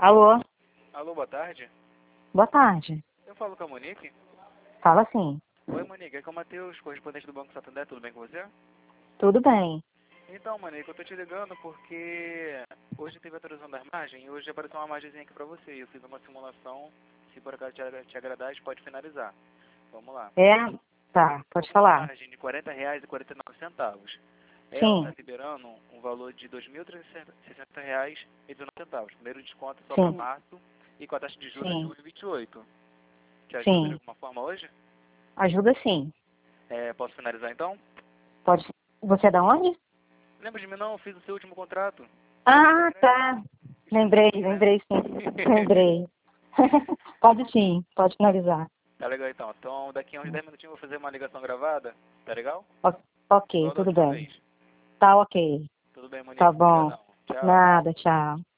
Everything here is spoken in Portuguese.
Alô? Alô, boa tarde. Boa tarde. Eu falo com a Monique. Fala sim. Oi, Monique, é que é o Matheus, correspondente do Banco Santander, tudo bem com você? Tudo bem. Então, Monique, eu tô te ligando porque hoje teve a atualização da margem e hoje apareceu uma margenzinha aqui pra você. Eu fiz uma simulação, se por acaso te agradar, a gente pode finalizar. Vamos lá. É? Tá, pode Uma falar. margem de R$ 40,49. Ela Sim, está liberando um valor de R$ 2.360,19. Primeiro desconto só para sim, março e com a taxa de juros de sim, 1,28. Te ajuda de sim. alguma forma hoje? Ajuda sim. Posso finalizar então? Pode. Você é da onde? Lembra de mim não? Eu fiz o seu último contrato. Ah, tá. Esqueceu, né? Lembrei sim. Lembrei. Pode sim, pode finalizar. Tá legal então. Então daqui a uns 10 minutinhos eu vou fazer uma ligação gravada. Tá legal? Ok, Igual da tudo última bem. vez. Tá ok. Tudo bem, Tá Monique? bom. Obrigadão. Tchau. Nada, tchau.